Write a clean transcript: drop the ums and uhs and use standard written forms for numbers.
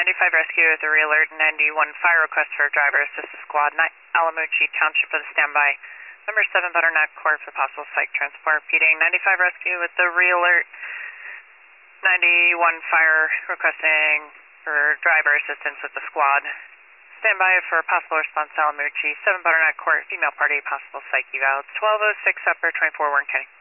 95 Rescue with a re-alert 91 fire request for driver assistance squad, Alamucci Township with a standby. Number 7 Butternut Court for possible psych transport. Repeating 95 Rescue with the re-alert 91 fire requesting for driver assistance with the squad. Standby for possible response to Alamucci, 7 Butternut Court, female party, possible psych eval. It's 1206 upper 24 Warren County.